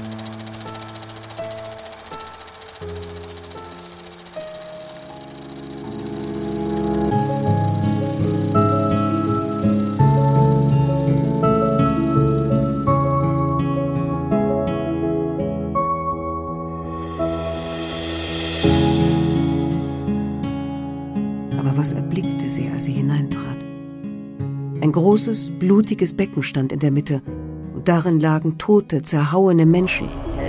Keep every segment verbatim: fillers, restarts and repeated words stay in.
Aber was erblickte sie, als sie hineintrat? Ein großes, blutiges Becken stand in der Mitte, und darin lagen tote, zerhauene Menschen.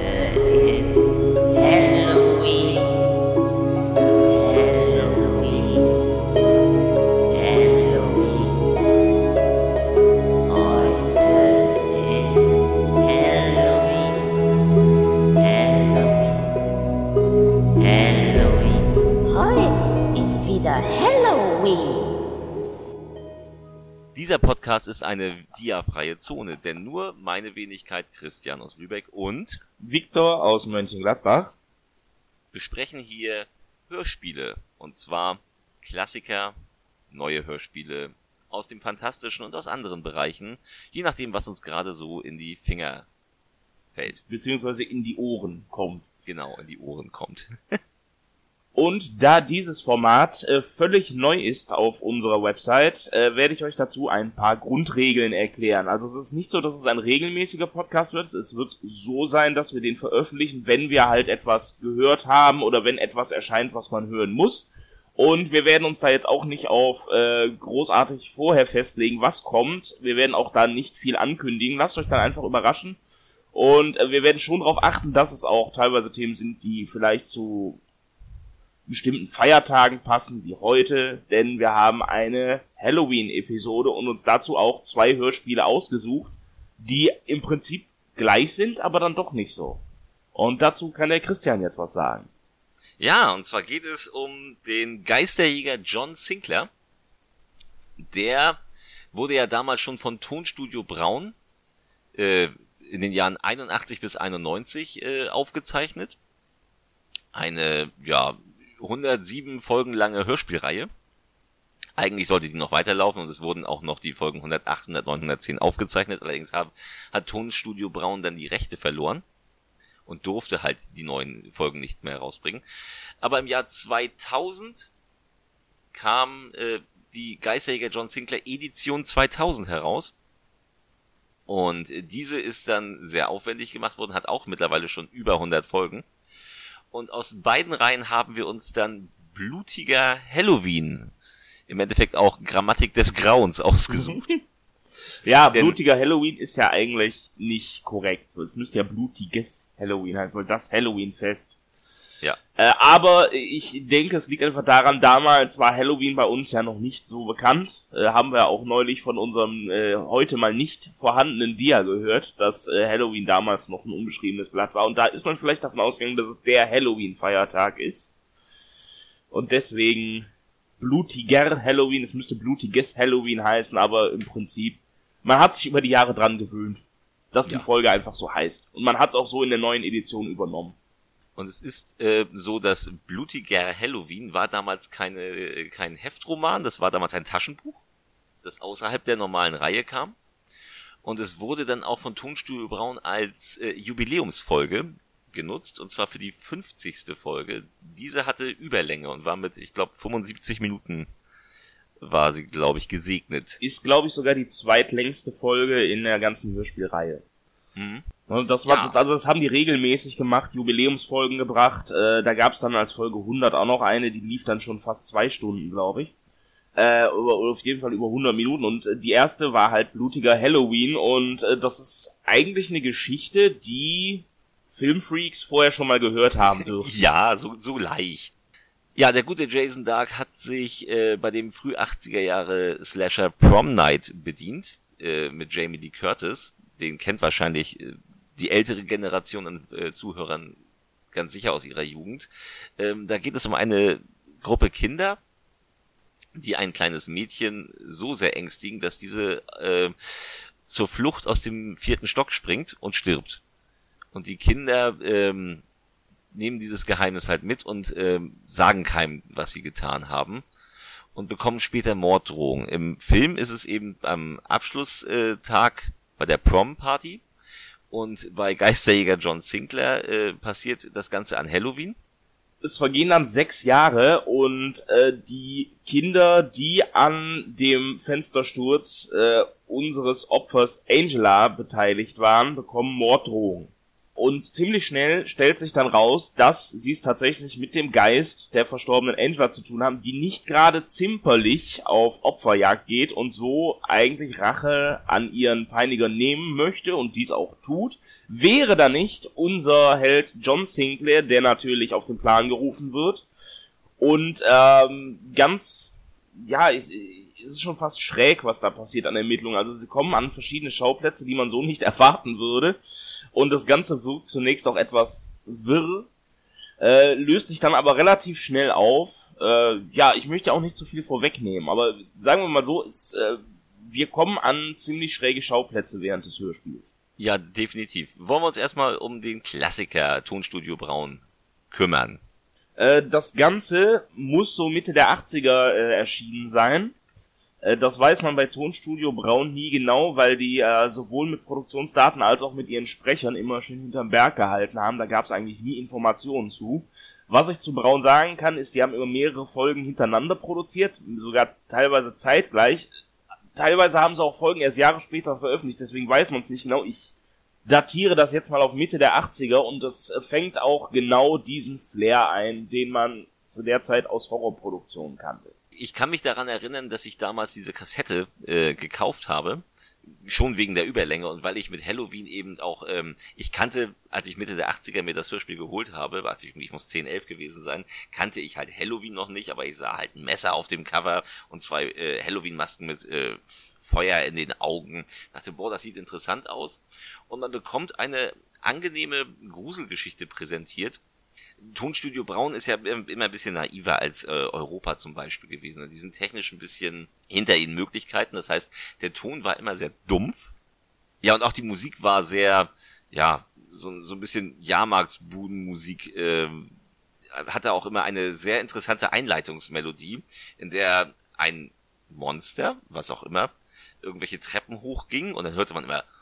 Dieser Podcast ist eine diafreie Zone, denn nur meine Wenigkeit Christian aus Lübeck und Viktor aus Mönchengladbach besprechen hier Hörspiele, und zwar Klassiker, neue Hörspiele aus dem Fantastischen und aus anderen Bereichen, je nachdem, was uns gerade so in die Finger fällt. Beziehungsweise in die Ohren kommt. Genau, in die Ohren kommt. Und da dieses Format äh, völlig neu ist auf unserer Website, äh, werde ich euch dazu ein paar Grundregeln erklären. Also es ist nicht so, dass es ein regelmäßiger Podcast wird. Es wird so sein, dass wir den veröffentlichen, wenn wir halt etwas gehört haben oder wenn etwas erscheint, was man hören muss. Und wir werden uns da jetzt auch nicht auf äh, großartig vorher festlegen, was kommt. Wir werden auch da nicht viel ankündigen. Lasst euch dann einfach überraschen. Und äh, wir werden schon darauf achten, dass es auch teilweise Themen sind, die vielleicht zu bestimmten Feiertagen passen, wie heute, denn wir haben eine Halloween-Episode und uns dazu auch zwei Hörspiele ausgesucht, die im Prinzip gleich sind, aber dann doch nicht so. Und dazu kann der Christian jetzt was sagen. Ja, und zwar geht es um den Geisterjäger John Sinclair. Der wurde ja damals schon von Tonstudio Braun äh, in den Jahren einundachtzig bis einundneunzig äh, aufgezeichnet. Eine, ja, hundertsieben Folgen lange Hörspielreihe. Eigentlich sollte die noch weiterlaufen und es wurden auch noch die Folgen hundertacht, hundertneun, hundertzehn aufgezeichnet. Allerdings hat, hat Tonstudio Braun dann die Rechte verloren und durfte halt die neuen Folgen nicht mehr rausbringen. Aber im Jahr zweitausend kam äh, die Geisterjäger John Sinclair Edition zweitausend heraus. Und äh, diese ist dann sehr aufwendig gemacht worden, hat auch mittlerweile schon über hundert Folgen. Und aus beiden Reihen haben wir uns dann blutiger Halloween, im Endeffekt auch Grammatik des Grauens, ausgesucht. Ja, Denn, blutiger Halloween ist ja eigentlich nicht korrekt. Es müsste ja blutiges Halloween heißen, weil das Halloween-Fest. Ja. Äh, aber ich denke, es liegt einfach daran, damals war Halloween bei uns ja noch nicht so bekannt. Äh, haben wir auch neulich von unserem äh, heute mal nicht vorhandenen Dia gehört, dass äh, Halloween damals noch ein unbeschriebenes Blatt war. Und da ist man vielleicht davon ausgegangen, dass es der Halloween-Feiertag ist. Und deswegen blutiger Halloween, es müsste blutiges Halloween heißen, aber im Prinzip, man hat sich über die Jahre dran gewöhnt, dass die ja. Folge einfach so heißt. Und man hat es auch so in der neuen Edition übernommen. Und es ist äh, so, dass blutiger Halloween war damals keine kein Heftroman, das war damals ein Taschenbuch, das außerhalb der normalen Reihe kam. Und es wurde dann auch von Tonstudio Braun als äh, Jubiläumsfolge genutzt, und zwar für die fünfzigste Folge. Diese hatte Überlänge und war mit, ich glaube, fünfundsiebzig Minuten war sie, glaube ich, gesegnet. Ist, glaube ich, sogar die zweitlängste Folge in der ganzen Hörspielreihe. Mhm. Das war, Ja. das, also das haben die regelmäßig gemacht, Jubiläumsfolgen gebracht. Äh, da gab es dann als Folge hundert auch noch eine, die lief dann schon fast zwei Stunden, glaube ich. Äh, oder auf jeden Fall über hundert Minuten. Und äh, die erste war halt blutiger Halloween. Und äh, das ist eigentlich eine Geschichte, die Filmfreaks vorher schon mal gehört haben dürfen. Ja, so, so leicht. Ja, der gute Jason Dark hat sich äh, bei dem früh achtziger Jahre Slasher Prom Night bedient, äh, mit Jamie Lee Curtis. Den kennt wahrscheinlich äh, die ältere Generation an äh, Zuhörern ganz sicher aus ihrer Jugend. Ähm, da geht es um eine Gruppe Kinder, die ein kleines Mädchen so sehr ängstigen, dass diese äh, zur Flucht aus dem vierten Stock springt und stirbt. Und die Kinder ähm, nehmen dieses Geheimnis halt mit und ähm, sagen keinem, was sie getan haben, und bekommen später Morddrohungen. Im Film ist es eben am Abschlusstag bei der Prom-Party, Und bei Geisterjäger John Sinclair äh, passiert das Ganze an Halloween. Es vergehen dann sechs Jahre und äh, die Kinder, die an dem Fenstersturz äh, unseres Opfers Angela beteiligt waren, bekommen Morddrohungen. Und ziemlich schnell stellt sich dann raus, dass sie es tatsächlich mit dem Geist der verstorbenen Angela zu tun haben, die nicht gerade zimperlich auf Opferjagd geht und so eigentlich Rache an ihren Peinigern nehmen möchte und dies auch tut. Wäre da nicht unser Held John Sinclair, der natürlich auf den Plan gerufen wird und ähm, ganz, ja, ich, es ist schon fast schräg, was da passiert an Ermittlungen. Also sie kommen an verschiedene Schauplätze, die man so nicht erwarten würde. Und das Ganze wirkt zunächst auch etwas wirr, äh, löst sich dann aber relativ schnell auf. Äh, ja, ich möchte auch nicht zu viel vorwegnehmen, aber sagen wir mal so, ist, äh, wir kommen an ziemlich schräge Schauplätze während des Hörspiels. Ja, definitiv. Wollen wir uns erstmal um den Klassiker Tonstudio Braun kümmern? Äh, das Ganze muss so Mitte der achtziger äh, erschienen sein. Das weiß man bei Tonstudio Braun nie genau, weil die äh, sowohl mit Produktionsdaten als auch mit ihren Sprechern immer schön hinterm Berg gehalten haben. Da gab es eigentlich nie Informationen zu. Was ich zu Braun sagen kann, ist, sie haben immer mehrere Folgen hintereinander produziert, sogar teilweise zeitgleich. Teilweise haben sie auch Folgen erst Jahre später veröffentlicht, deswegen weiß man es nicht genau. Ich datiere das jetzt mal auf Mitte der achtziger und das fängt auch genau diesen Flair ein, den man zu der Zeit aus Horrorproduktionen kannte. Ich kann mich daran erinnern, dass ich damals diese Kassette äh, gekauft habe, schon wegen der Überlänge und weil ich mit Halloween eben auch, ähm, ich kannte, als ich Mitte der achtziger mir das Hörspiel geholt habe, also ich, ich muss zehn, elf gewesen sein, kannte ich halt Halloween noch nicht, aber ich sah halt ein Messer auf dem Cover und zwei äh, Halloween-Masken mit äh, Feuer in den Augen. Ich dachte, boah, das sieht interessant aus. Und man bekommt eine angenehme Gruselgeschichte präsentiert. Tonstudio Braun ist ja immer ein bisschen naiver als äh, Europa zum Beispiel gewesen. Die sind technisch ein bisschen hinter ihren Möglichkeiten. Das heißt, der Ton war immer sehr dumpf. Ja, und auch die Musik war sehr, ja, so, so ein bisschen Jahrmarktsbudenmusik. Äh, hatte auch immer eine sehr interessante Einleitungsmelodie, in der ein Monster, was auch immer, irgendwelche Treppen hochging und dann hörte man immer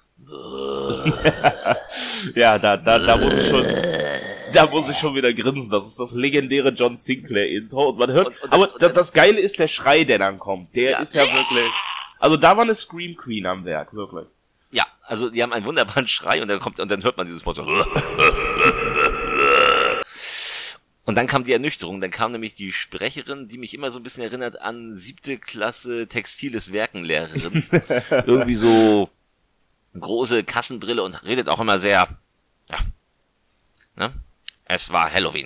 ja, da, da, da muss ich schon, da muss ich schon wieder grinsen. Das ist das legendäre John Sinclair Intro und man hört, und, und, aber und, das, das Geile ist der Schrei, der dann kommt. Der ja. ist ja wirklich, also da war eine Scream Queen am Werk, wirklich. Ja, also die haben einen wunderbaren Schrei und dann kommt, und dann hört man dieses Monster. Und dann kam die Ernüchterung, dann kam nämlich die Sprecherin, die mich immer so ein bisschen erinnert an siebte Klasse Textiles Werkenlehrerin. Irgendwie so große Kassenbrille und redet auch immer sehr, ja, ne? Es war Halloween.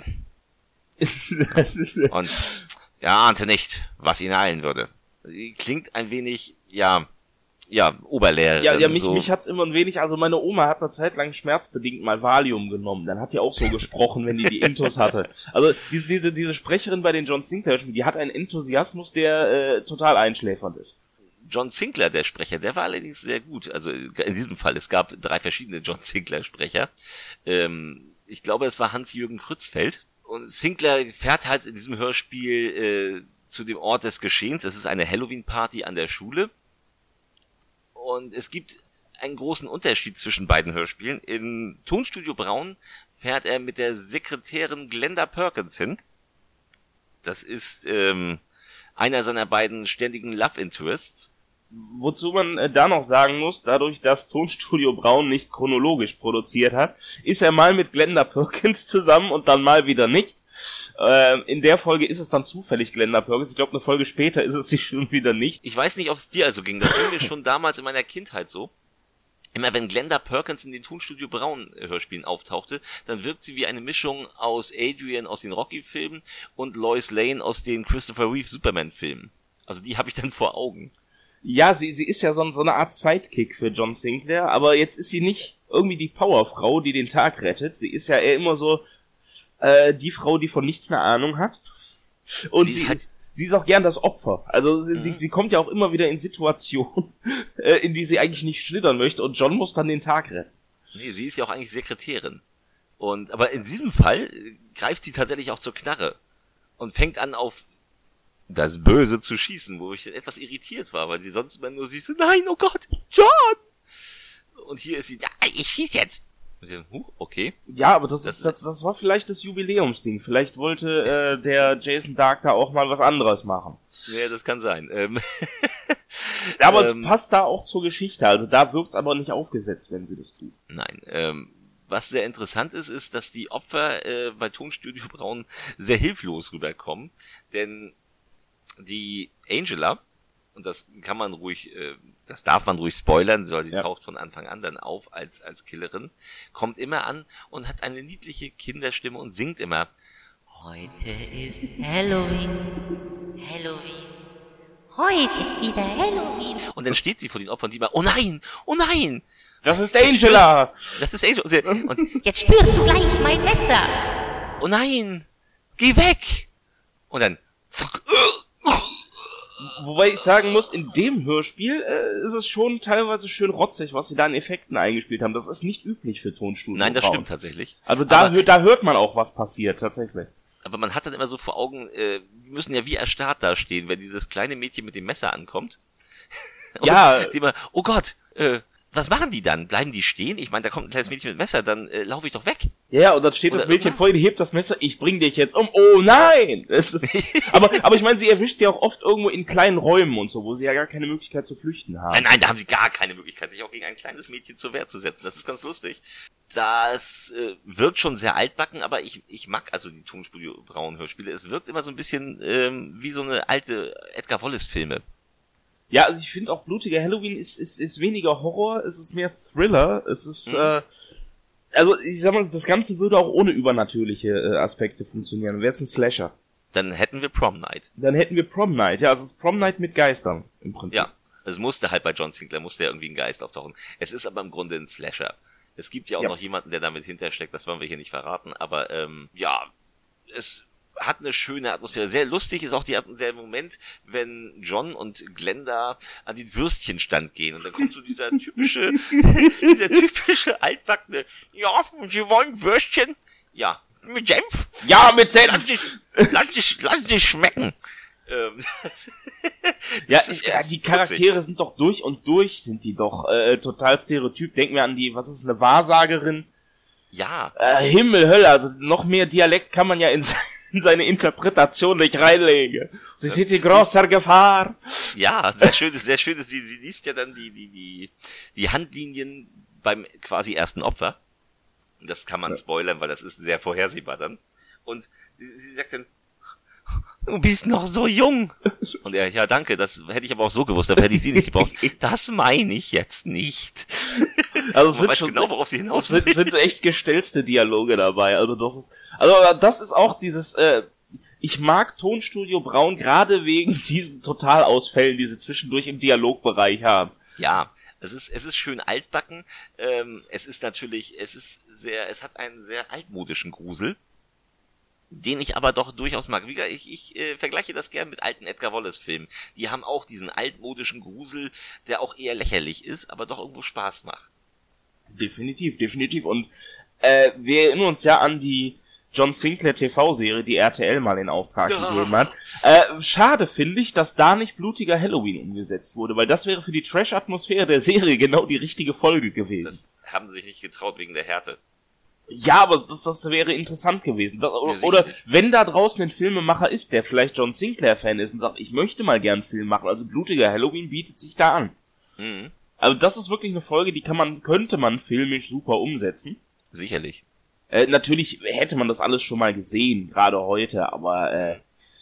Und er ahnte nicht, was ihn eilen würde. Klingt ein wenig, ja, ja, Oberlehrerin. Ja, ja, mich, so. mich hat's immer ein wenig, also meine Oma hat eine Zeit lang schmerzbedingt mal Valium genommen. Dann hat die auch so gesprochen, wenn die die Intos hatte. Also diese, diese, diese Sprecherin bei den John Sinclair, die hat einen Enthusiasmus, der äh, total einschläfernd ist. John Sinclair, der Sprecher, der war allerdings sehr gut. Also in diesem Fall, es gab drei verschiedene John Sinclair-Sprecher. Ähm, ich glaube, es war Hans-Jürgen Krützfeld. Und Sinclair fährt halt in diesem Hörspiel äh, zu dem Ort des Geschehens. Es ist eine Halloween-Party an der Schule. Und es gibt einen großen Unterschied zwischen beiden Hörspielen. In Tonstudio Braun fährt er mit der Sekretärin Glenda Perkins hin. Das ist ähm, einer seiner beiden ständigen Love Interests. Wozu man äh, da noch sagen muss, dadurch, dass Tonstudio Braun nicht chronologisch produziert hat, ist er mal mit Glenda Perkins zusammen und dann mal wieder nicht. Äh, in der Folge ist es dann zufällig Glenda Perkins. Ich glaube, eine Folge später ist es sie schon wieder nicht. Ich weiß nicht, ob es dir also ging. Das ging mir schon damals in meiner Kindheit so. Immer wenn Glenda Perkins in den Tonstudio Braun Hörspielen auftauchte, dann wirkt sie wie eine Mischung aus Adrian aus den Rocky-Filmen und Lois Lane aus den Christopher Reeve Superman-Filmen. Also die habe ich dann vor Augen. Ja, sie, sie ist ja so, so eine Art Sidekick für John Sinclair, aber jetzt ist sie nicht irgendwie die Powerfrau, die den Tag rettet. Sie ist ja eher immer so äh, die Frau, die von nichts eine Ahnung hat. Und sie, sie, ist, halt sie ist auch gern das Opfer. Also sie, mhm. sie, sie kommt ja auch immer wieder in Situationen, äh, in die sie eigentlich nicht schlittern möchte und John muss dann den Tag retten. Nee, sie ist ja auch eigentlich Sekretärin. Und aber in diesem Fall greift sie tatsächlich auch zur Knarre und fängt an auf das Böse zu schießen, wo ich etwas irritiert war, weil sie sonst immer nur siehst, nein, oh Gott, John! Und hier ist sie, ja, ich schieß jetzt. Und sie, huh, okay. Ja, aber das, Das ist, das, das war vielleicht das Jubiläumsding. Vielleicht wollte äh, der Jason Dark da auch mal was anderes machen. Ja, das kann sein. Ähm, ja, aber ähm, es passt da auch zur Geschichte. Also da wirkt's aber nicht aufgesetzt, wenn sie das tut. Nein, ähm, was sehr interessant ist, ist, dass die Opfer äh, bei Tonstudio Braun sehr hilflos rüberkommen, denn die Angela, und das kann man ruhig, äh, das darf man ruhig spoilern, weil sie ja. taucht von Anfang an dann auf als als Killerin, kommt immer an und hat eine niedliche Kinderstimme und singt immer: Heute ist Halloween, Halloween, heute ist wieder Halloween. Und dann steht sie vor den Opfern, die immer, oh nein, oh nein! Das ist Angela! Das ist Angela. Und, und jetzt spürst du gleich mein Messer! Oh nein! Geh weg! Und dann... Wobei ich sagen muss, in dem Hörspiel äh, ist es schon teilweise schön rotzig, was sie da an Effekten eingespielt haben. Das ist nicht üblich für Tonstudio. Nein, das Braun. stimmt tatsächlich. Also da, aber, hört, da hört man auch, was passiert, tatsächlich. Aber man hat dann immer so vor Augen, äh, die müssen ja wie erstarrt dastehen, wenn dieses kleine Mädchen mit dem Messer ankommt. Und ja. sie immer, oh Gott, äh, was machen die dann? Bleiben die stehen? Ich meine, da kommt ein kleines Mädchen mit Messer, dann äh, laufe ich doch weg. Ja, und dann steht Oder das Mädchen irgendwas. vor ihr, hebt das Messer, ich bring dich jetzt um. Oh nein! aber aber ich meine, sie erwischt ja auch oft irgendwo in kleinen Räumen und so, wo sie ja gar keine Möglichkeit zu flüchten haben. Nein, nein, da haben sie gar keine Möglichkeit, sich auch gegen ein kleines Mädchen zur Wehr zu setzen. Das ist ganz lustig. Das äh, wirkt schon sehr altbacken, aber ich ich mag also die Tonstudio Braun Hörspiele. Es wirkt immer so ein bisschen ähm, wie so eine alte Edgar Wallace Filme. Ja, also ich finde auch blutiger Halloween ist, ist, ist weniger Horror, es ist mehr Thriller, es ist, mhm. äh, also ich sag mal, das Ganze würde auch ohne übernatürliche äh, Aspekte funktionieren. Wäre es ein Slasher. Dann hätten wir Prom Night. Dann hätten wir Prom Night, ja, also es ist Prom Night mit Geistern, im Prinzip. Ja, es musste halt bei John Sinclair, musste ja irgendwie ein Geist auftauchen. Es ist aber im Grunde ein Slasher. Es gibt ja auch ja. noch jemanden, der damit hintersteckt, das wollen wir hier nicht verraten, aber ähm, ja, es hat eine schöne Atmosphäre. Sehr lustig ist auch die, der Moment, wenn John und Glenda an den Würstchenstand gehen und dann kommt so dieser typische, dieser typische altbackene, ja, Sie wollen Würstchen? Ja, mit Senf? Ja, mit Senf! Lass dich, lass dich, lass dich schmecken. Ähm, ja, ja, die Charaktere sind doch durch und durch, sind die doch äh, total stereotyp. Denk mir an die, was ist eine Wahrsagerin? Ja. Äh, Himmel, Hölle, also noch mehr Dialekt kann man ja in seine Interpretation nicht reinlegen. Sie sind in großer Gefahr. Ja, sehr schön ist, sehr schön ist, sie, sie liest ja dann die, die, die, die Handlinien beim quasi ersten Opfer. Das kann man ja. spoilern, weil das ist sehr vorhersehbar dann. Und sie, sie sagt dann, du bist noch so jung. Und er, ja danke, das hätte ich aber auch so gewusst, dafür hätte ich sie nicht gebraucht. Das meine ich jetzt nicht. Also es sind schon, genau, worauf sie hinaus sind, sind echt gestellte Dialoge dabei. Also das ist, also das ist auch dieses, äh, ich mag Tonstudio Braun gerade wegen diesen Totalausfällen, die sie zwischendurch im Dialogbereich haben. Ja, es ist, es ist schön altbacken. Ähm, es ist natürlich, es ist sehr, es hat einen sehr altmodischen Grusel, den ich aber doch durchaus mag. Wie gesagt, ich, ich äh, vergleiche das gern mit alten Edgar Wallace Filmen. Die haben auch diesen altmodischen Grusel, der auch eher lächerlich ist, aber doch irgendwo Spaß macht. Definitiv, definitiv. Und äh, wir erinnern uns ja an die John Sinclair T V-Serie, die R T L mal in Auftrag ja. gegeben hat. Äh, schade finde ich, dass da nicht blutiger Halloween umgesetzt wurde, weil das wäre für die Trash-Atmosphäre der Serie genau die richtige Folge gewesen. Das haben sie sich nicht getraut wegen der Härte. Ja, aber das, das wäre interessant gewesen. Das, oder, oder wenn da draußen ein Filmemacher ist, der vielleicht John Sinclair-Fan ist und sagt, ich möchte mal gern einen Film machen, also blutiger Halloween bietet sich da an. Mhm. Also das ist wirklich eine Folge, die kann man, könnte man filmisch super umsetzen. Sicherlich. Äh, natürlich hätte man das alles schon mal gesehen, gerade heute, aber äh,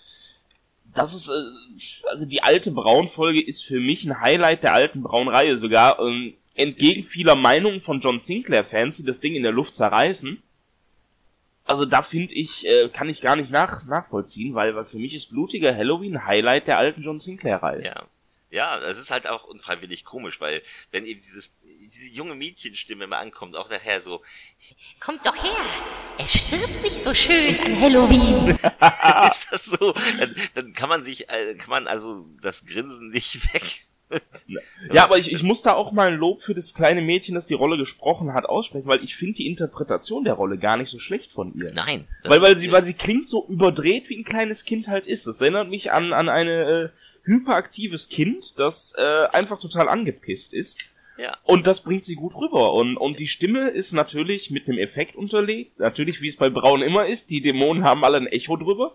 das ist, äh, also die alte Braun-Folge ist für mich ein Highlight der alten Braun-Reihe sogar, ähm, entgegen vieler Meinungen von John Sinclair-Fans, die das Ding in der Luft zerreißen. Also da finde ich, äh, kann ich gar nicht nach, nachvollziehen, weil, weil für mich ist blutiger Halloween ein Highlight der alten John Sinclair-Reihe. Ja. Ja, es ist halt auch unfreiwillig komisch, weil wenn eben dieses diese junge Mädchenstimme mal ankommt, auch daher so, kommt doch her, es stirbt sich so schön an Halloween. Ist das so? Dann, dann kann man sich, äh, kann man also das Grinsen nicht weg. Ja, aber ich, ich muss da auch mal ein Lob für das kleine Mädchen, das die Rolle gesprochen hat, aussprechen, weil ich finde die Interpretation der Rolle gar nicht so schlecht von ihr. Nein. Weil, weil sie, weil sie klingt so überdreht, wie ein kleines Kind halt ist. Das erinnert mich an, an eine, äh, hyperaktives Kind, das, äh, einfach total angepisst ist. Ja. Und das bringt sie gut rüber. Und, und die Stimme ist natürlich mit einem Effekt unterlegt. Natürlich, wie es bei Braun immer ist. Die Dämonen haben alle ein Echo drüber.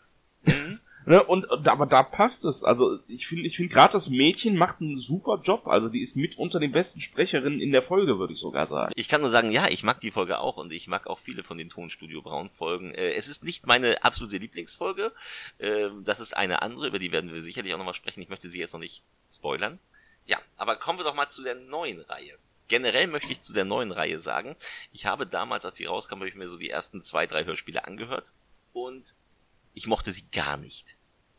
Mhm. Ne, und, aber da passt es. Also ich finde, ich finde gerade das Mädchen macht einen super Job. Also die ist mit unter den besten Sprecherinnen in der Folge, würde ich sogar sagen. Ich kann nur sagen, ja, ich mag die Folge auch und ich mag auch viele von den Tonstudio Braun Folgen. Äh, es ist nicht meine absolute Lieblingsfolge. Äh, das ist eine andere, über die werden wir sicherlich auch nochmal sprechen. Ich möchte sie jetzt noch nicht spoilern. Ja, aber kommen wir doch mal zu der neuen Reihe. Generell möchte ich zu der neuen Reihe sagen, ich habe damals, als die rauskam, habe ich mir so die ersten zwei, drei Hörspiele angehört und ich mochte sie gar nicht.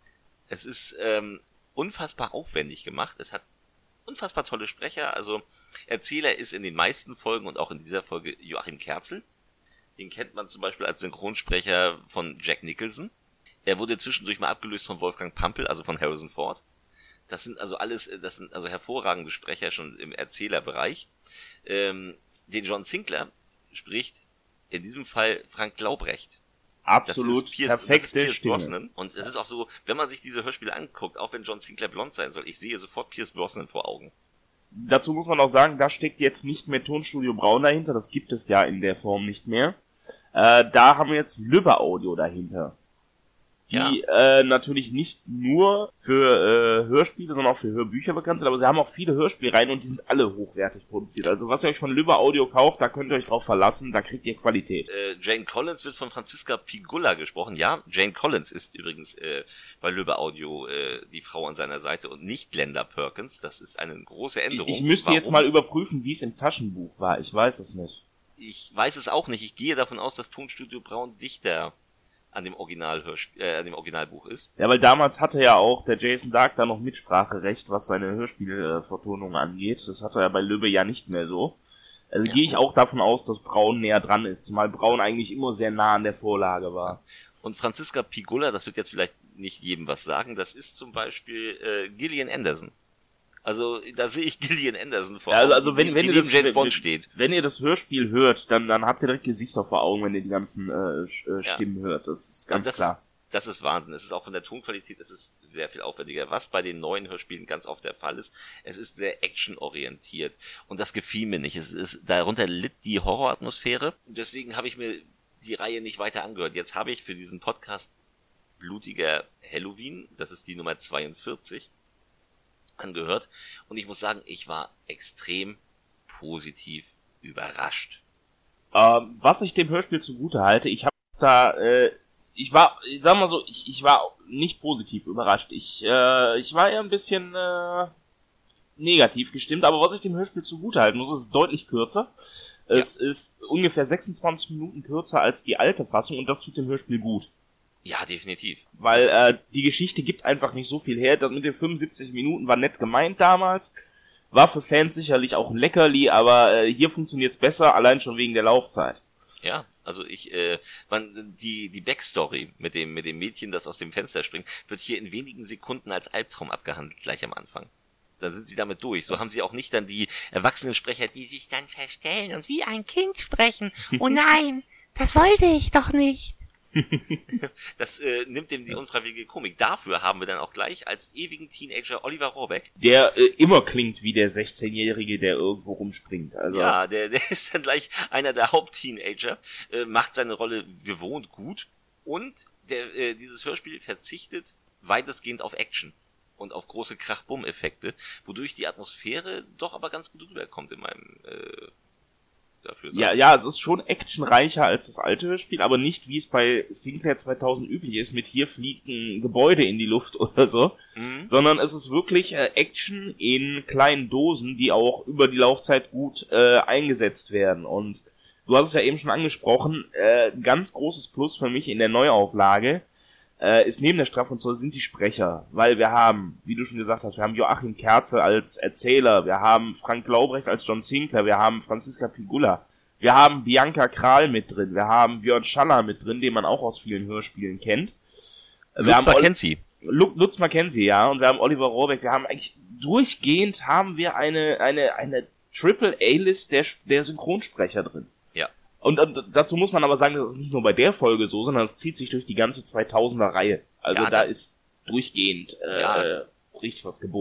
Es ist ähm, unfassbar aufwendig gemacht. Es hat unfassbar tolle Sprecher. Also Erzähler ist in den meisten Folgen und auch in dieser Folge Joachim Kerzel. Den kennt man zum Beispiel als Synchronsprecher von Jack Nicholson. Er wurde zwischendurch mal abgelöst von Wolfgang Pampel, also von Harrison Ford. Das sind also alles, das sind also hervorragende Sprecher schon im Erzählerbereich. Ähm, den John Sinclair spricht in diesem Fall Frank Glaubrecht. Absolut das ist Pierce, perfekte das ist Pierce Stimme. Brosnan. Und es ist auch so, wenn man sich diese Hörspiele anguckt, auch wenn John Sinclair blond sein soll, ich sehe sofort Pierce Brosnan vor Augen. Dazu muss man auch sagen, da steckt jetzt nicht mehr Tonstudio Braun dahinter, das gibt es ja in der Form nicht mehr. Äh, da haben wir jetzt Lübbe Audio dahinter. Die ja. äh, natürlich nicht nur für äh, Hörspiele, sondern auch für Hörbücher bekannt sind, aber sie haben auch viele Hörspielreihen und die sind alle hochwertig produziert. Also was ihr euch von Lübbe Audio kauft, da könnt ihr euch drauf verlassen, da kriegt ihr Qualität. Äh, Jane Collins wird von Franziska Pigula gesprochen. Ja, Jane Collins ist übrigens äh, bei Lübbe Audio äh, die Frau an seiner Seite und nicht Glenda Perkins. Das ist eine große Änderung. Ich, ich müsste Warum? jetzt mal überprüfen, wie es im Taschenbuch war. Ich weiß es nicht. Ich weiß es auch nicht. Ich gehe davon aus, dass Tonstudio Braun dichter an dem Original äh, an dem Originalbuch ist. Ja, weil damals hatte ja auch der Jason Dark da noch Mitspracherecht, was seine Hörspielvertonung angeht. Das hatte er bei Lübbe ja nicht mehr so. Also ja. gehe ich auch davon aus, dass Braun näher dran ist, zumal Braun eigentlich immer sehr nah an der Vorlage war. Und Franziska Pigula, das wird jetzt vielleicht nicht jedem was sagen, das ist zum Beispiel äh, Gillian Anderson. Also da sehe ich Gillian Anderson vor ja, also, also wenn, wenn die ihr das James Bond wenn, steht. Wenn ihr das Hörspiel hört, dann dann habt ihr direkt Gesichter vor Augen, wenn ihr die ganzen äh, Stimmen ja. hört. Das ist ganz also das klar. Ist, das ist Wahnsinn. Es ist auch von der Tonqualität, es ist sehr viel aufwendiger. Was bei den neuen Hörspielen ganz oft der Fall ist, es ist sehr actionorientiert und das gefiel mir nicht. Es ist darunter litt die Horroratmosphäre. Deswegen habe ich mir die Reihe nicht weiter angehört. Jetzt habe ich für diesen Podcast Blutiger Halloween, das ist die Nummer zweiundvierzig, angehört und ich muss sagen, ich war extrem positiv überrascht. Ähm, was ich dem Hörspiel zugute halte, ich habe da, äh, ich war, ich sag mal so, ich, ich war nicht positiv überrascht. Ich, äh, ich war eher ein bisschen äh, negativ gestimmt, aber was ich dem Hörspiel zugute halten muss, es ist deutlich kürzer. Ja. Es ist ungefähr sechsundzwanzig Minuten kürzer als die alte Fassung und das tut dem Hörspiel gut. Ja, definitiv. Weil äh, die Geschichte gibt einfach nicht so viel her. Das mit den fünfundsiebzig Minuten war nett gemeint damals. War für Fans sicherlich auch ein Leckerli, aber äh, hier funktioniert's besser, allein schon wegen der Laufzeit. Ja, also ich, äh, man, die die Backstory mit dem mit dem Mädchen, das aus dem Fenster springt, wird hier in wenigen Sekunden als Albtraum abgehandelt, gleich am Anfang. Dann sind sie damit durch. So haben sie auch nicht dann die erwachsenen Sprecher, die sich dann verstellen und wie ein Kind sprechen. Oh nein, das wollte ich doch nicht. Das äh, nimmt dem die unfreiwillige Komik. Dafür haben wir dann auch gleich als ewigen Teenager Oliver Rohrbeck. Der äh, immer klingt wie der sechzehnjährige, der irgendwo rumspringt. Also ja, der, der ist dann gleich einer der Hauptteenager, äh, macht seine Rolle gewohnt gut und der, äh, dieses Hörspiel verzichtet weitestgehend auf Action und auf große Krach-Bumm-Effekte, wodurch die Atmosphäre doch aber ganz gut rüberkommt in meinem äh, dafür sagen. Ja, ja, es ist schon actionreicher als das alte Hörspiel, aber nicht wie es bei Sinclair zweitausend üblich ist, mit hier fliegt ein Gebäude in die Luft oder so, mhm. sondern es ist wirklich äh, Action in kleinen Dosen, die auch über die Laufzeit gut äh, eingesetzt werden. Und du hast es ja eben schon angesprochen, äh, ganz großes Plus für mich in der Neuauflage äh, ist neben der Strafkontrolle sind die Sprecher, weil wir haben, wie du schon gesagt hast, wir haben Joachim Kerzel als Erzähler, wir haben Frank Glaubrecht als John Sinclair, wir haben Franziska Pigula, wir haben Bianca Kral mit drin, wir haben Björn Schaller mit drin, den man auch aus vielen Hörspielen kennt. Wir Lutz haben Mackenzie. Lu- Lutz Mackenzie, ja, und wir haben Oliver Rohrbeck, wir haben eigentlich durchgehend haben wir eine eine eine Triple-A-List der, der Synchronsprecher drin. Ja. Und, und dazu muss man aber sagen, das ist nicht nur bei der Folge so, sondern es zieht sich durch die ganze zweitausender Reihe. Also ja, da da ist durchgehend äh, ja. richtig was geboten.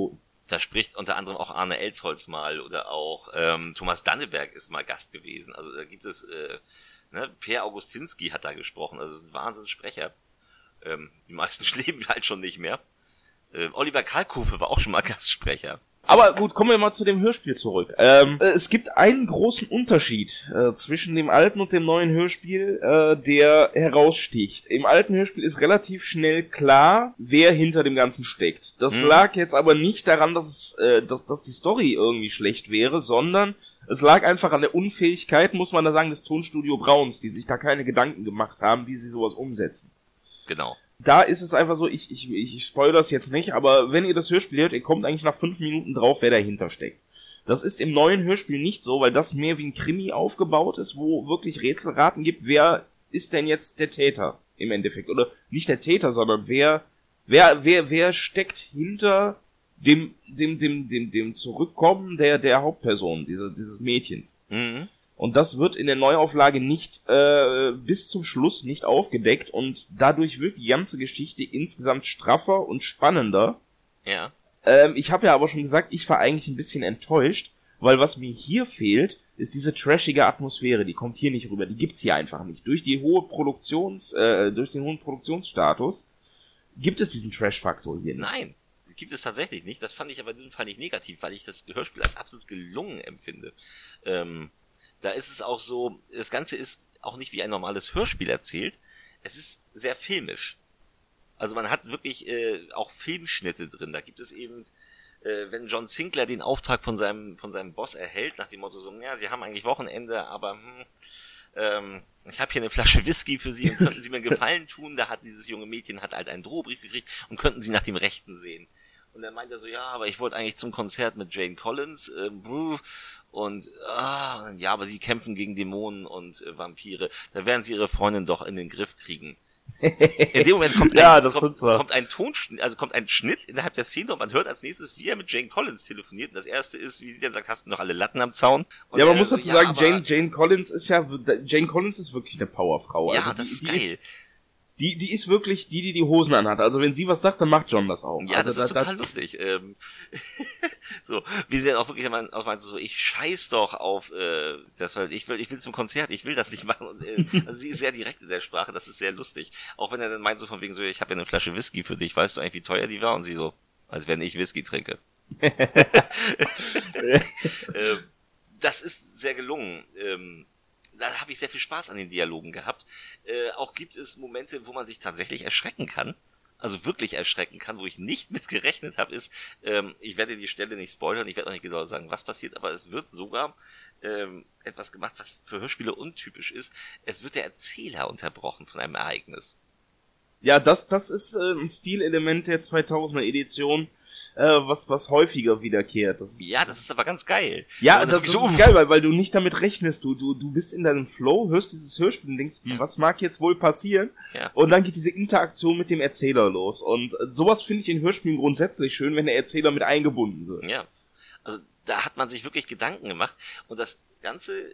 Da spricht unter anderem auch Arne Elsholz mal oder auch ähm, Thomas Danneberg ist mal Gast gewesen. Also da gibt es, äh, ne, Per Augustinski hat da gesprochen, also das ist ein Wahnsinnssprecher. Ähm, die meisten leben halt schon nicht mehr. Äh, Oliver Kalkofe war auch schon mal Gastsprecher. Aber gut, kommen wir mal zu dem Hörspiel zurück. Ähm, es gibt einen großen Unterschied äh, zwischen dem alten und dem neuen Hörspiel, äh, der heraussticht. Im alten Hörspiel ist relativ schnell klar, wer hinter dem Ganzen steckt. Das hm. lag jetzt aber nicht daran, dass, es, äh, dass, dass die Story irgendwie schlecht wäre, sondern es lag einfach an der Unfähigkeit, muss man da sagen, des Tonstudio Brauns, die sich da keine Gedanken gemacht haben, wie sie sowas umsetzen. Genau. Da ist es einfach so, ich, ich, ich spoil das jetzt nicht, aber wenn ihr das Hörspiel hört, ihr kommt eigentlich nach fünf Minuten drauf, wer dahinter steckt. Das ist im neuen Hörspiel nicht so, weil das mehr wie ein Krimi aufgebaut ist, wo wirklich Rätselraten gibt, wer ist denn jetzt der Täter im Endeffekt? Oder nicht der Täter, sondern wer, wer, wer, wer steckt hinter dem, dem, dem, dem, dem Zurückkommen der, der Hauptperson, diese, dieses Mädchens. Mhm. Und das wird in der Neuauflage nicht äh, bis zum Schluss nicht aufgedeckt und dadurch wird die ganze Geschichte insgesamt straffer und spannender. Ja. Ähm, ich habe ja aber schon gesagt, ich war eigentlich ein bisschen enttäuscht, weil was mir hier fehlt, ist diese trashige Atmosphäre. Die kommt hier nicht rüber. Die gibt's hier einfach nicht. Durch die hohe Produktions, äh, durch den hohen Produktionsstatus gibt es diesen Trash-Faktor hier nicht. Nein, gibt es tatsächlich nicht. Das fand ich aber in diesem Fall nicht negativ, weil ich das Hörspiel als absolut gelungen empfinde. Ähm, Da ist es auch so, das Ganze ist auch nicht wie ein normales Hörspiel erzählt. Es ist sehr filmisch. Also man hat wirklich äh, auch Filmschnitte drin. Da gibt es eben, äh, wenn John Sinclair den Auftrag von seinem von seinem Boss erhält, nach dem Motto so, ja, Sie haben eigentlich Wochenende, aber hm, ähm, ich habe hier eine Flasche Whisky für Sie und könnten Sie mir einen Gefallen tun? Da hat dieses junge Mädchen hat halt einen Drohbrief gekriegt und könnten Sie nach dem Rechten sehen. Und dann meint er so, ja, aber ich wollte eigentlich zum Konzert mit Jane Collins, äh, und, ah, ja, aber sie kämpfen gegen Dämonen und äh, Vampire. Da werden sie ihre Freundin doch in den Griff kriegen. In dem Moment kommt ein, ja, das kommt, so. kommt ein Tonschnitt, also kommt ein Schnitt innerhalb der Szene und man hört als nächstes, wie er mit Jane Collins telefoniert. Und das erste ist, wie sie dann sagt, hast du noch alle Latten am Zaun? Und ja, man er muss so, dazu ja, sagen, aber, Jane, Jane Collins ist ja, Jane Collins ist wirklich eine Powerfrau. Ja, also das die, ist die geil. Ist, Die, die ist wirklich die, die die Hosen anhat. Also wenn sie was sagt, dann macht John das auch. Ja, also das ist da, total da, lustig. Ähm, so, wie sie dann auch wirklich auch meint, so, ich scheiß doch auf, äh, das, ich will, ich will zum Konzert, ich will das nicht machen. Und, äh, also sie ist sehr direkt in der Sprache, das ist sehr lustig. Auch wenn er dann meint so von wegen so, ich habe ja eine Flasche Whisky für dich, weißt du eigentlich, wie teuer die war? Und sie so, als wenn ich Whisky trinke. äh, das ist sehr gelungen. Ähm, da habe ich sehr viel Spaß an den Dialogen gehabt. Äh, auch gibt es Momente, wo man sich tatsächlich erschrecken kann. Also wirklich erschrecken kann, wo ich nicht mit gerechnet habe, ist, ähm, ich werde die Stelle nicht spoilern, ich werde auch nicht genau sagen, was passiert, aber es wird sogar ähm, etwas gemacht, was für Hörspiele untypisch ist. Es wird der Erzähler unterbrochen von einem Ereignis. Ja, das das ist äh, ein Stilelement der zweitausender Edition, äh, was was häufiger wiederkehrt. Das ist, ja, das ist aber ganz geil. Ja, das, das ist geil, weil, weil du nicht damit rechnest. Du du du bist in deinem Flow, hörst dieses Hörspiel und denkst, ja. was mag jetzt wohl passieren? Ja. Und dann geht diese Interaktion mit dem Erzähler los. Und äh, sowas finde ich in Hörspielen grundsätzlich schön, wenn der Erzähler mit eingebunden wird. Ja, also da hat man sich wirklich Gedanken gemacht. Und das Ganze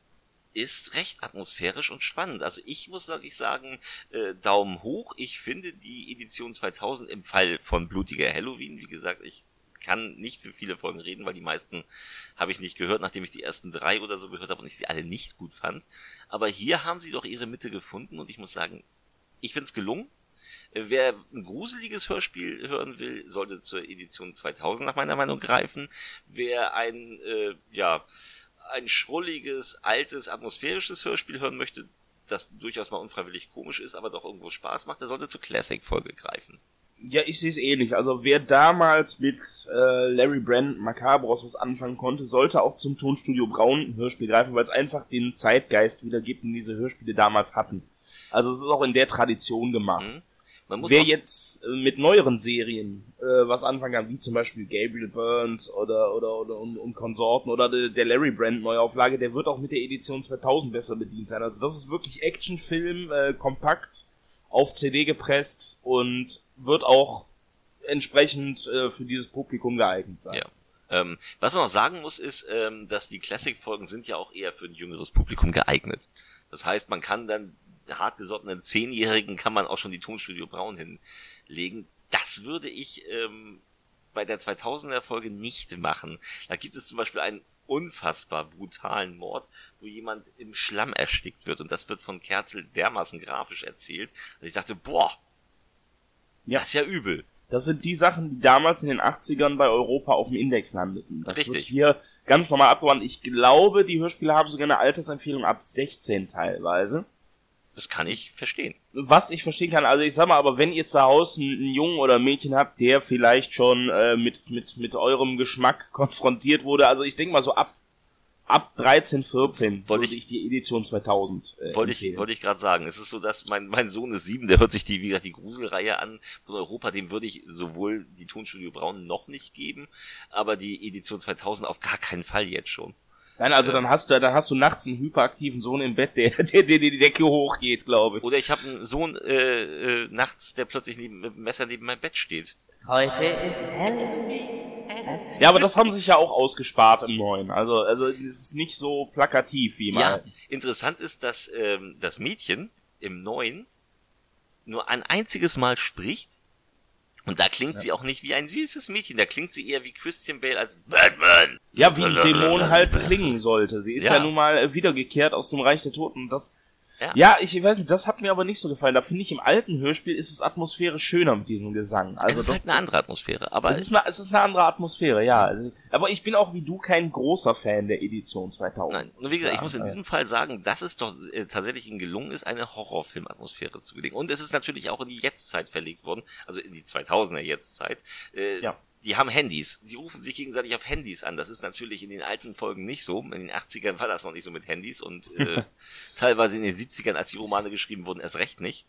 ist recht atmosphärisch und spannend. Also ich muss wirklich sagen, äh, Daumen hoch. Ich finde die Edition zweitausend im Fall von Blutiger Halloween, wie gesagt, ich kann nicht für viele Folgen reden, weil die meisten habe ich nicht gehört, nachdem ich die ersten drei oder so gehört habe und ich sie alle nicht gut fand. Aber hier haben sie doch ihre Mitte gefunden und ich muss sagen, ich finde es gelungen. Wer ein gruseliges Hörspiel hören will, sollte zur Edition zweitausend nach meiner Meinung greifen. Wer ein, äh, ja... ein schrulliges, altes, atmosphärisches Hörspiel hören möchte, das durchaus mal unfreiwillig komisch ist, aber doch irgendwo Spaß macht, der sollte zur Classic-Folge greifen. Ja, ich sehe es ähnlich. Also wer damals mit äh, Larry Brand Macabros was anfangen konnte, sollte auch zum Tonstudio Braun Hörspiel greifen, weil es einfach den Zeitgeist wiedergibt, den diese Hörspiele damals hatten. Also es ist auch in der Tradition gemacht. Mhm. Man muss Wer jetzt äh, mit neueren Serien äh, was anfangen kann, wie zum Beispiel Gabriel Burns oder oder oder und, und Konsorten oder de, der Larry Brand Neuauflage, der wird auch mit der Edition zweitausend besser bedient sein. Also das ist wirklich Actionfilm, äh, kompakt auf C D gepresst und wird auch entsprechend äh, für dieses Publikum geeignet sein. Ja. Ähm, was man noch sagen muss, ist, ähm, dass die Classic-Folgen sind ja auch eher für ein jüngeres Publikum geeignet. Das heißt, man kann dann hartgesottenen Zehnjährigen kann man auch schon die Tonstudio Braun hinlegen. Das würde ich ähm, bei der zweitausender Folge nicht machen. Da gibt es zum Beispiel einen unfassbar brutalen Mord, wo jemand im Schlamm erstickt wird und das wird von Kerzel dermaßen grafisch erzählt, dass ich dachte, boah, Ja. das ist ja übel. Das sind die Sachen, die damals in den achtzigern bei Europa auf dem Index landeten. Das Richtig. wird hier ganz normal abgewandt. Ich glaube, die Hörspiele haben sogar eine Altersempfehlung ab sechzehn teilweise. Das kann ich verstehen. Was ich verstehen kann, also ich sag mal, aber wenn ihr zu Hause einen, einen Jungen oder ein Mädchen habt, der vielleicht schon äh, mit mit mit eurem Geschmack konfrontiert wurde, also ich denke mal so ab ab dreizehn, vierzehn Wollte würde ich- ich die Edition zweitausend äh, Wollte ich, empfehlen. wollte ich gerade sagen. Es ist so, dass mein, mein Sohn ist sieben, der hört sich die, wie gesagt, die Gruselreihe an von Europa, dem würde ich sowohl die Tonstudio Braun noch nicht geben, aber die Edition zweitausend auf gar keinen Fall jetzt schon. Nein, also dann hast du dann hast du nachts einen hyperaktiven Sohn im Bett, der der, der die Decke hochgeht, glaube ich. Oder ich habe einen Sohn äh, äh, nachts, der plötzlich neben, mit dem Messer neben meinem Bett steht. Heute ist Halloween. Ja, aber das haben sie sich ja auch ausgespart im Neuen. Also also es ist nicht so plakativ wie im Ja, Alten. interessant ist, dass ähm, das Mädchen im Neuen nur ein einziges Mal spricht und da klingt sie auch nicht wie ein süßes Mädchen, da klingt sie eher wie Christian Bale als Batman. Ja, wie ein Dämon halt klingen sollte. Sie ist ja, Ja. nun mal äh, wiedergekehrt aus dem Reich der Toten. Das, Ja. ja, ich weiß nicht, das hat mir aber nicht so gefallen. Da finde ich im alten Hörspiel ist es atmosphärisch schöner mit diesem Gesang. Also Es ist das, halt eine andere Atmosphäre, aber Das, es, ist eine, es ist eine andere Atmosphäre, ja. Also, aber ich bin auch wie du kein großer Fan der Edition zweitausend. nein. Und wie gesagt, ich muss in Ja, diesem Fall sagen, dass es doch äh, tatsächlich ihnen gelungen ist, eine Horrorfilmatmosphäre zu gelegen. Und es ist natürlich auch in die Jetztzeit verlegt worden, also in die zweitausender Jetztzeit. Äh, Ja. Die haben Handys. Sie rufen sich gegenseitig auf Handys an. Das ist natürlich in den alten Folgen nicht so. In den achtzigern war das noch nicht so mit Handys und äh, teilweise in den siebzigern, als die Romane geschrieben wurden, erst recht nicht.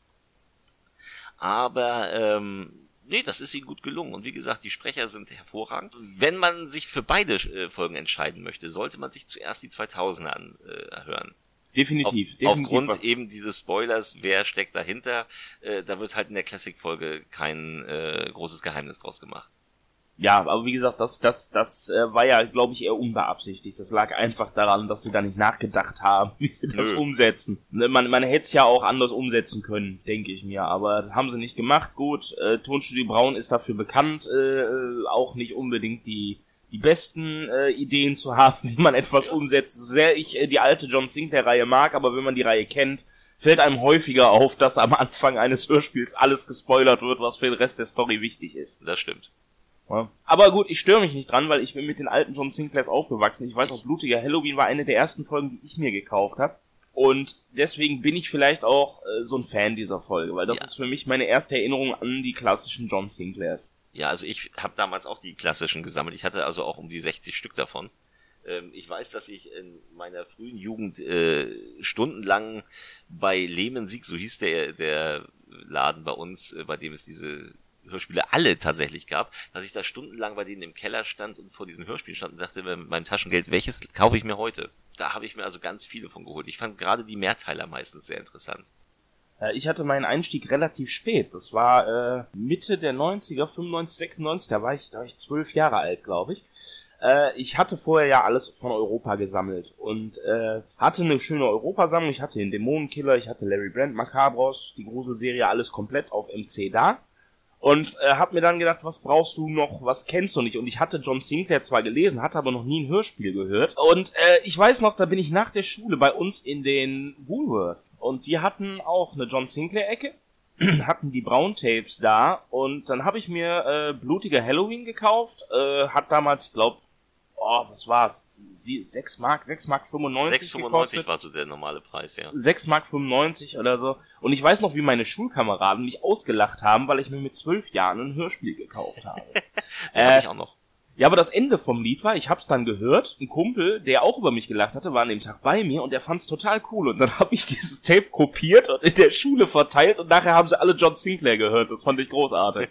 Aber ähm, nee, das ist ihnen gut gelungen. Und wie gesagt, die Sprecher sind hervorragend. Wenn man sich für beide äh, Folgen entscheiden möchte, sollte man sich zuerst die zweitausender anhören. Definitiv, Auf, definitiv. aufgrund eben dieses Spoilers, wer steckt dahinter, äh, da wird halt in der Classic-Folge kein äh, großes Geheimnis draus gemacht. Ja, aber wie gesagt, das, das, das äh, war ja, glaube ich, eher unbeabsichtigt. Das lag einfach daran, dass sie da nicht nachgedacht haben, wie sie das Nö. umsetzen. Ne, Man, man hätte es ja auch anders umsetzen können, denke ich mir. Aber das haben sie nicht gemacht. Gut, äh, Tonstudio Braun ist dafür bekannt, äh, auch nicht unbedingt die die besten äh, Ideen zu haben, wie man etwas umsetzt. So sehr ich äh, die alte John Sinclair-Reihe mag, aber wenn man die Reihe kennt, fällt einem häufiger auf, dass am Anfang eines Hörspiels alles gespoilert wird, was für den Rest der Story wichtig ist. Das stimmt. Ja. Aber gut, ich störe mich nicht dran, weil ich bin mit den alten John Sinclairs aufgewachsen. Ich weiß auch, Blutiger Halloween war eine der ersten Folgen, die ich mir gekauft habe. Und deswegen bin ich vielleicht auch äh, so ein Fan dieser Folge, weil das Ja. ist für mich meine erste Erinnerung an die klassischen John Sinclairs. Ja, also ich habe damals auch die klassischen gesammelt. Ich hatte also auch um die sechzig Stück davon. Ähm, ich weiß, dass ich in meiner frühen Jugend äh, stundenlang bei Lehman Sieg, so hieß der der Laden bei uns, äh, bei dem es diese Hörspiele alle tatsächlich gab, dass ich da stundenlang bei denen im Keller stand und vor diesen Hörspielen stand und dachte mit meinem Taschengeld, welches kaufe ich mir heute? Da habe ich mir also ganz viele von geholt. Ich fand gerade die Mehrteiler meistens sehr interessant. Äh, ich hatte meinen Einstieg relativ spät. Das war äh, Mitte der neunziger, fünfundneunzig, sechsundneunzig, da war ich, da war ich zwölf Jahre alt, glaube ich. Äh, ich hatte vorher ja alles von Europa gesammelt und äh, hatte eine schöne Europasammlung. Ich hatte den Dämonenkiller, ich hatte Larry Brand, Macabros, die Gruselserie, alles komplett auf M C da. Und äh, hab mir dann gedacht, was brauchst du noch, was kennst du nicht? Und ich hatte John Sinclair zwar gelesen, hatte aber noch nie ein Hörspiel gehört. Und äh, ich weiß noch, da bin ich nach der Schule bei uns in den Woolworth. Und die hatten auch eine John Sinclair-Ecke, hatten die Braun-Tapes da. Und dann habe ich mir äh, Blutiger Halloween gekauft. Äh, hat damals, ich glaube, oh, was war's? Sie, sechs Mark, sechs Mark fünfundneunzig sechs fünfundneunzig gekostet. war so der normale Preis, ja. sechs Mark fünfundneunzig oder so. Und ich weiß noch, wie meine Schulkameraden mich ausgelacht haben, weil ich mir mit zwölf Jahren ein Hörspiel gekauft habe. Ja, äh, hab ich auch noch. ja, aber das Ende vom Lied war, ich hab's dann gehört, ein Kumpel, der auch über mich gelacht hatte, war an dem Tag bei mir und der fand's total cool. Und dann habe ich dieses Tape kopiert und in der Schule verteilt und nachher haben sie alle John Sinclair gehört. Das fand ich großartig.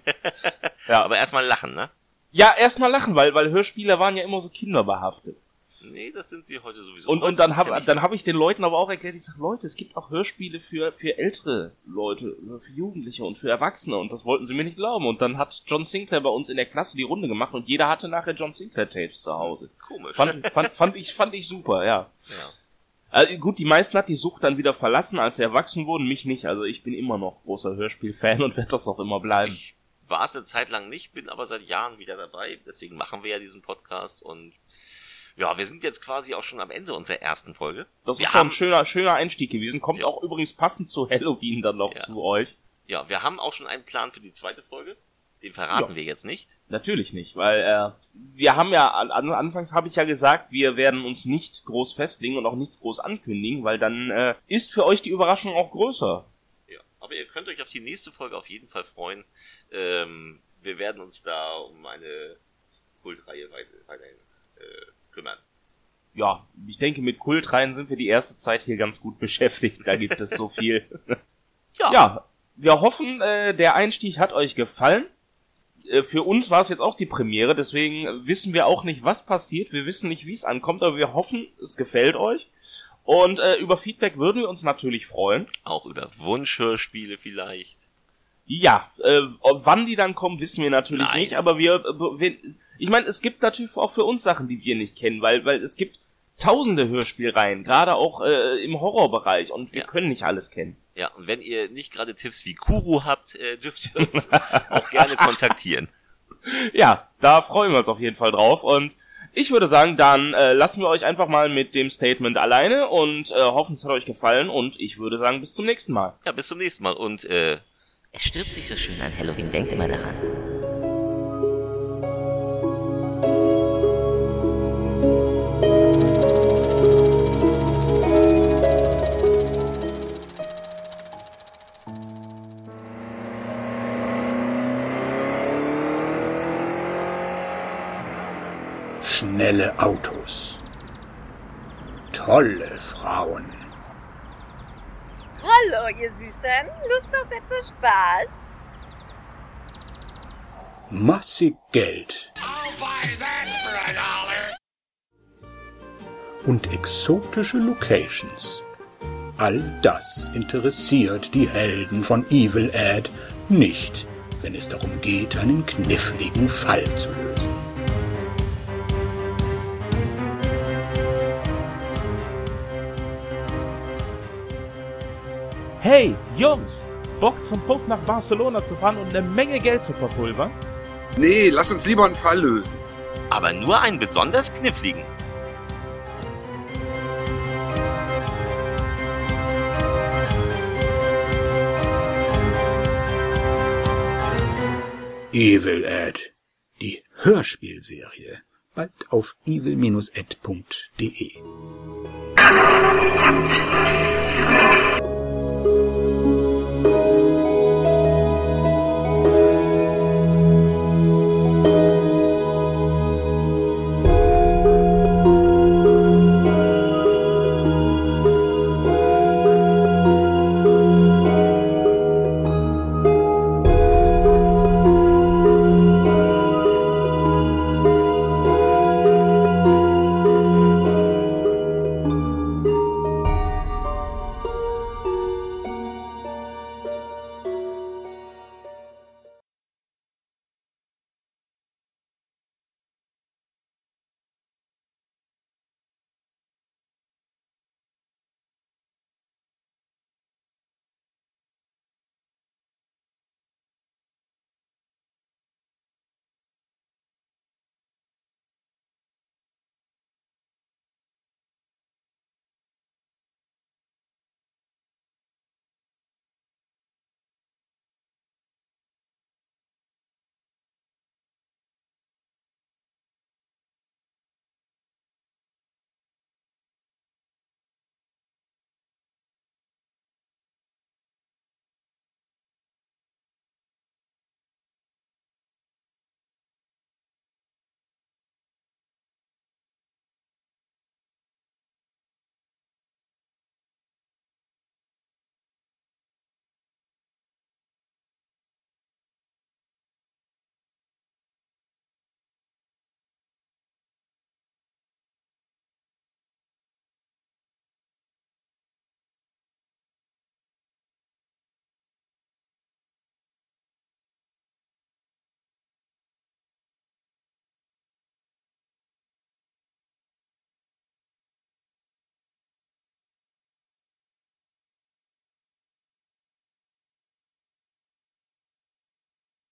Ja, Aber erstmal lachen, ne? ja, erstmal lachen, weil, weil Hörspiele waren ja immer so kinderbehaftet. Nee, das sind sie heute sowieso. Und, und Heute dann ist habe ja nicht dann mehr. hab ich den Leuten aber auch erklärt, ich sag, Leute, es gibt auch Hörspiele für für ältere Leute, für Jugendliche und für Erwachsene und das wollten sie mir nicht glauben. Und dann hat John Sinclair bei uns in der Klasse die Runde gemacht und jeder hatte nachher John Sinclair Tapes zu Hause. Komisch. Fand, fand, fand ich fand ich super, ja. Ja. Also gut, die meisten hat die Sucht dann wieder verlassen, als sie erwachsen wurden, mich nicht. Also ich bin immer noch großer Hörspiel-Fan und werde das auch immer bleiben. Ich war es eine Zeit lang nicht, bin aber seit Jahren wieder dabei. Deswegen machen wir ja diesen Podcast und ja, wir sind jetzt quasi auch schon am Ende unserer ersten Folge. Das wir ist schon haben, ein schöner, schöner Einstieg gewesen. Kommt ja. auch übrigens passend zu Halloween dann noch ja. zu euch. Ja, wir haben auch schon einen Plan für die zweite Folge. Den verraten ja. wir jetzt nicht. Natürlich nicht, weil äh, wir haben ja, an, anfangs habe ich ja gesagt, wir werden uns nicht groß festlegen und auch nichts groß ankündigen, weil dann äh, ist für euch die Überraschung auch größer. Ja, aber ihr könnt euch auf die nächste Folge auf jeden Fall freuen. Ähm, wir werden uns da um eine Kultreihe weiterhin äh, kümmern. Ja, ich denke, mit Kultreihen sind wir die erste Zeit hier ganz gut beschäftigt. Da gibt es so viel. ja. ja, wir hoffen, äh, der Einstieg hat euch gefallen. Äh, für uns war es jetzt auch die Premiere, deswegen wissen wir auch nicht, was passiert. Wir wissen nicht, wie es ankommt, aber wir hoffen, es gefällt euch. Und äh, über Feedback würden wir uns natürlich freuen. Auch über Wunschhörspiele vielleicht. Ja, äh, wann die dann kommen, wissen wir natürlich Nein. nicht, aber wir, wir ich meine, es gibt natürlich auch für uns Sachen, die wir nicht kennen, weil weil es gibt tausende Hörspielreihen, gerade auch äh, im Horrorbereich und wir ja. können nicht alles kennen. Ja, und wenn ihr nicht gerade Tipps wie Kuru habt, äh, dürft ihr uns auch gerne kontaktieren. Ja, da freuen wir uns auf jeden Fall drauf und ich würde sagen, dann äh, lassen wir euch einfach mal mit dem Statement alleine und äh, hoffen, es hat euch gefallen und ich würde sagen, bis zum nächsten Mal. Ja, bis zum nächsten Mal und äh, Es stirbt sich so schön an Halloween, denkt immer daran. Schnelle Autos. Tolle Frauen. Hallo, ihr Süßen. Lust auf etwas Spaß? Massig Geld. Und exotische Locations. All das interessiert die Helden von Evil Ed nicht, wenn es darum geht, einen kniffligen Fall zu lösen. Hey, Jungs! Bock zum Puff nach Barcelona zu fahren und eine Menge Geld zu verpulvern? Nee, lass uns lieber einen Fall lösen. aber nur einen besonders kniffligen. Evil Ed, die Hörspielserie, bald auf evil Bindestrich ed punkt de.